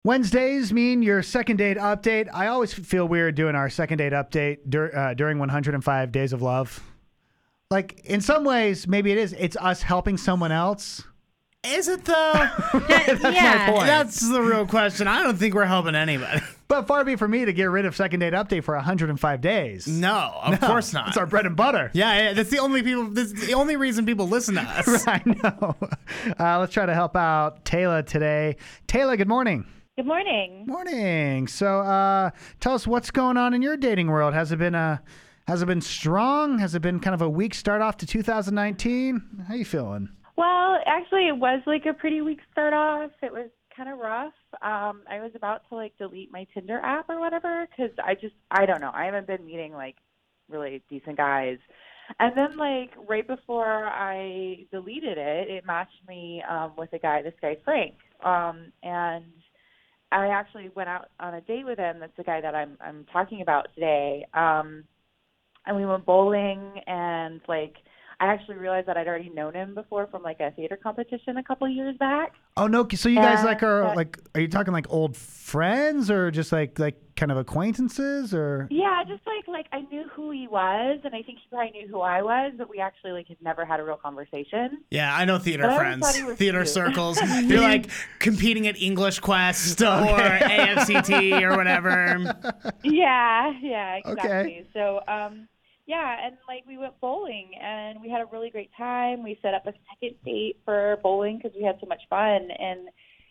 Wednesdays mean your second date update. I always feel weird doing our second date update during 105 Days of Love. Like, in some ways, maybe it is. It's us helping someone else. Is it, though? That's my point. That's the real question. I don't think we're helping anybody. But far be for me to get rid of second date update for 105 days. No, of course not. It's our bread and butter. Yeah, that's the only reason people listen to us. I know. Let's try to help out Taylor today. Taylor, good morning. Good morning. Morning. So tell us what's going on in your dating world. Has it been strong? Has it been kind of a weak start off to 2019? How you feeling? Well, actually, it was like a pretty weak start off. It was kind of rough. I was about to delete my Tinder app or whatever because I don't know. I haven't been meeting really decent guys. And then right before I deleted it, it matched me with this guy Frank. And I actually went out on a date with him. That's the guy that I'm talking about today. And we went bowling, and I actually realized that I'd already known him before from a theater competition a couple years back. Oh no! So you guys are you talking old friends or just kind of acquaintances or? Yeah, just I knew who he was, and I think he probably knew who I was, but we actually had never had a real conversation. Yeah, I know theater friends, theater cute. Circles. They're competing at English Quest or AFCT or whatever. Yeah, exactly. Okay. So, yeah, and we went bowling, and we had a really great time. We set up a second date for bowling because we had so much fun, and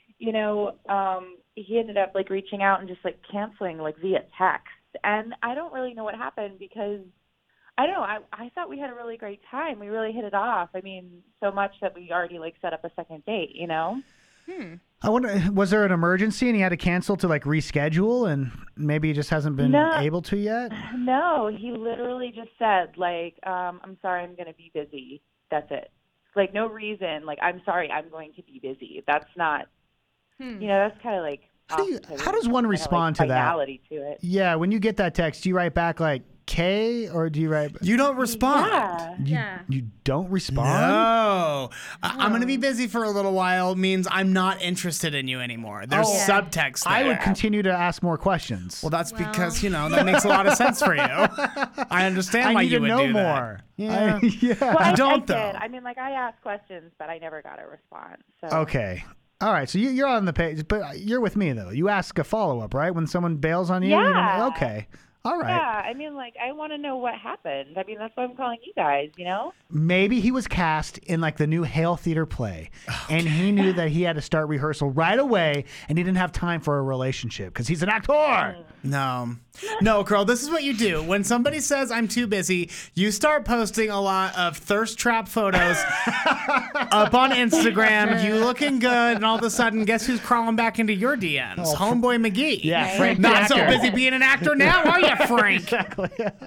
he ended up reaching out and just canceling via text, and I don't really know what happened because I don't know. I thought we had a really great time. We really hit it off. I mean, so much that we already set up a second date. I wonder, was there an emergency and he had to cancel to reschedule, and maybe he just hasn't been able to yet? No, he literally just said I'm sorry, I'm going to be busy. That's it. No reason. I'm sorry, I'm going to be busy. That's not. That's kind of How does one respond to that? Finality to it. Yeah, when you get that text, do you write back K, or do you write? You don't respond. You don't respond? No. I'm going to be busy for a little while means I'm not interested in you anymore. There's subtext there. I would continue to ask more questions. Well, that's because, that makes a lot of sense for you. I understand why you would do that. I need to know more. Yeah. Well, I don't, did. though. I mean, I asked questions, but I never got a response. So. Okay. All right, so you're on the page, but you're with me, though. You ask a follow-up, right? When someone bails on you? Yeah. Okay. All right. Yeah, I mean, I want to know what happened. I mean, that's why I'm calling you guys, Maybe he was cast in the new Hale Theater play, and he knew that he had to start rehearsal right away, and he didn't have time for a relationship because he's an actor. No, girl, this is what you do. When somebody says I'm too busy, you start posting a lot of thirst trap photos up on Instagram, you looking good, and all of a sudden, guess who's crawling back into your DMs? Homeboy McGee. Yeah, Frank. Not so busy being an actor now, are you, Frank? Exactly.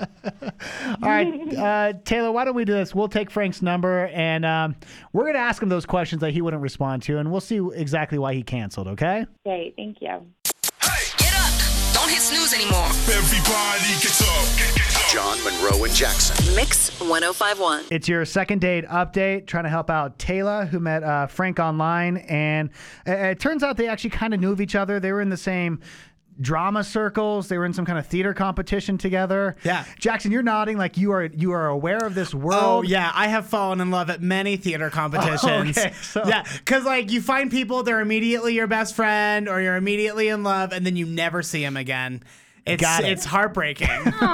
All right, Taylor, why don't we do this? We'll take Frank's number, and we're going to ask him those questions that he wouldn't respond to, and we'll see exactly why he canceled, okay? Great, thank you. Get up! Don't hit snooze anymore. Everybody gets up. John, Monroe, and Jackson. Mix 105.1. It's your second date update, trying to help out Taylor, who met Frank online, and it turns out they actually kind of knew of each other. They were in the same drama circles. They were in some kind of theater competition together. Yeah. Jackson, you're nodding like you are aware of this world. Oh, yeah. I have fallen in love at many theater competitions. Okay, yeah, because you find people, they're immediately your best friend or you're immediately in love, and then you never see them again. It's heartbreaking.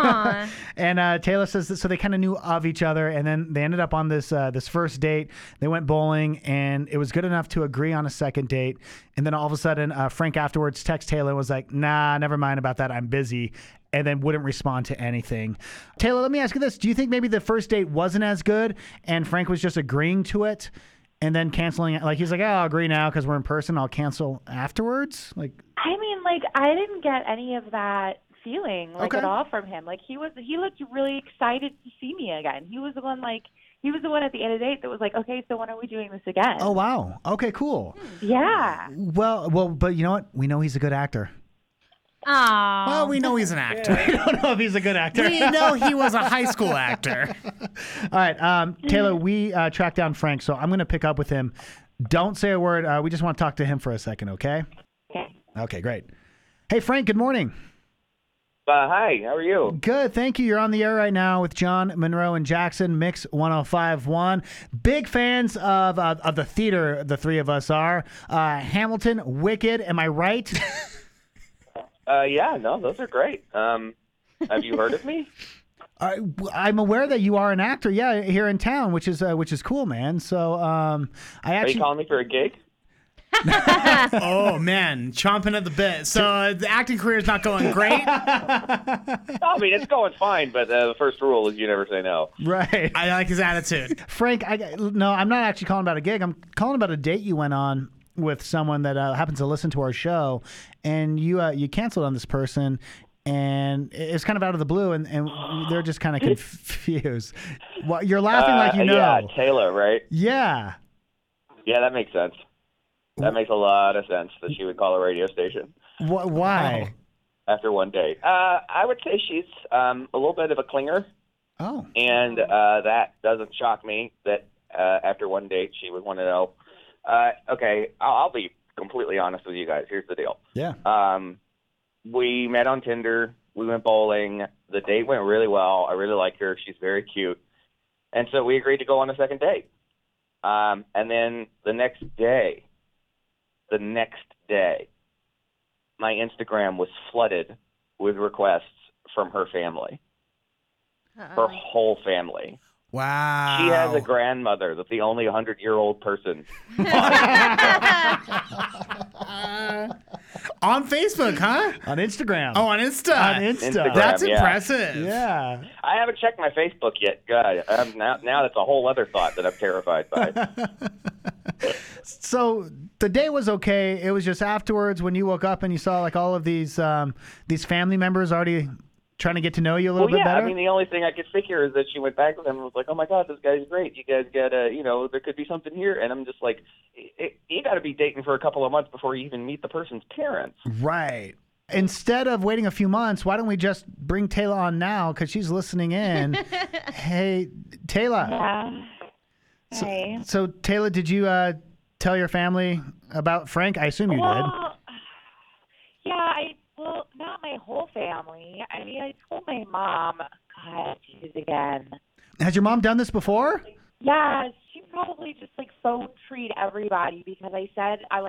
And Taylor says that, so they kind of knew of each other, and then they ended up on this first date. They went bowling, and it was good enough to agree on a second date. And then all of a sudden, Frank afterwards texted Taylor and was like, nah, never mind about that. I'm busy. And then wouldn't respond to anything. Taylor, let me ask you this. Do you think maybe the first date wasn't as good, and Frank was just agreeing to it and then canceling it? He's like, oh, I'll agree now because we're in person. I'll cancel afterwards? I mean, I didn't get any of that feeling at all from him. He looked really excited to see me again. He was the one at the end of the date that was like, okay, so when are we doing this again? Oh, wow. Okay, cool. Yeah. Well, but you know what? We know he's a good actor. Aww. Well, we know he's an actor. We don't know if he's a good actor. We know he was a high school actor. All right, Taylor, we tracked down Frank, so I'm going to pick up with him. Don't say a word. We just want to talk to him for a second, okay? Okay. Okay, great. Hey, Frank, good morning. Hi, how are you? Good, thank you. You're on the air right now with John, Monroe, and Jackson, Mix 105.1. Big fans of the theater, the three of us are. Hamilton, Wicked, am I right? Yeah, no, those are great. Have you heard of me? I'm aware that you are an actor, yeah, here in town, which is cool, man. So I Are actually you calling me for a gig? Oh man, chomping at the bit. So the acting career is not going great. I mean, it's going fine, but the first rule is you never say no. right. I like his attitude. Frank, no, I'm not actually calling about a gig. I'm calling about a date you went on with someone that happens to listen to our show, and you canceled on this person, and it's kind of out of the blue, and they're just kind of confused. Well, you're laughing like you know. Yeah, Taylor, right? Yeah. Yeah, that makes sense. That makes a lot of sense that she would call a radio station Why? after one date. I would say she's a little bit of a clinger, Oh. and that doesn't shock me that after one date she would want to know. Okay, I'll be completely honest with you guys. Here's the deal. Yeah. We met on Tinder. We went bowling. The date went really well. I really like her. She's very cute. And so we agreed to go on a second date. And then the next day, my Instagram was flooded with requests from her family. Her whole family. Wow. She has a grandmother that's the only 100-year-old person. On Facebook, huh? On Instagram. Oh, on Insta. On Insta. Instagram. That's Yeah. impressive. Yeah. I haven't checked my Facebook yet. God, now that's a whole other thought that I'm terrified by. So the day was okay. It was just afterwards when you woke up and you saw like all of these family members already trying to get to know you a little bit better. I mean, the only thing I could figure is that she went back with him and was like, "Oh my God, this guy's great. You guys got there could be something here." And I'm just like, you got to be dating for a couple of months before you even meet the person's parents. Right. Instead of waiting a few months, why don't we just bring Taylor on now because she's listening in? Hey, Taylor. Yeah. Hey. So Taylor, did you tell your family about Frank? I assume you did. Well, yeah, well, not my whole family. I mean, I told my mom. God, geez, again. Has your mom done this before? Yeah, she probably just like phone treat everybody because I said I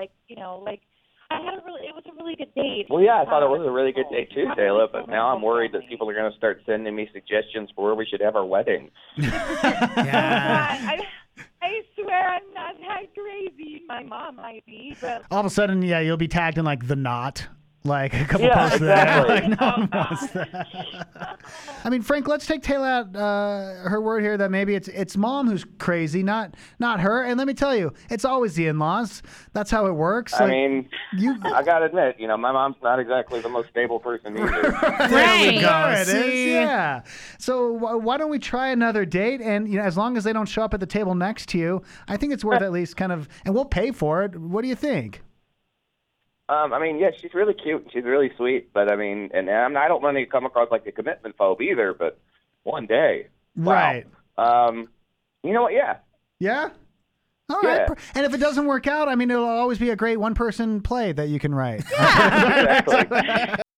it was a really good date. Well, yeah, I thought it was a really good date too, Taylor. But now I'm worried that people are going to start sending me suggestions for where we should have our wedding. Yeah. I swear I'm not that crazy. My mom might be, but All of a sudden, yeah, you'll be tagged in like the knot. Like a couple Yeah, posts exactly. there. Like, no one wants that. I mean, Frank, let's take Taylor at her word here that maybe it's mom who's crazy, not her. And let me tell you, it's always the in-laws. That's how it works. I Like, mean, I got to admit, my mom's not exactly the most stable person either. There we go. There it is. See? Yeah. So why don't we try another date? And as long as they don't show up at the table next to you, I think it's worth at least kind of, and we'll pay for it. What do you think? I mean, yeah, she's really cute. She's really sweet. But I mean, and I don't want to come across like a commitment phobe either. But one day, wow. Right. You know what? Yeah. Yeah? All right. Yeah. And if it doesn't work out, I mean, it'll always be a great one-person play that you can write. Exactly.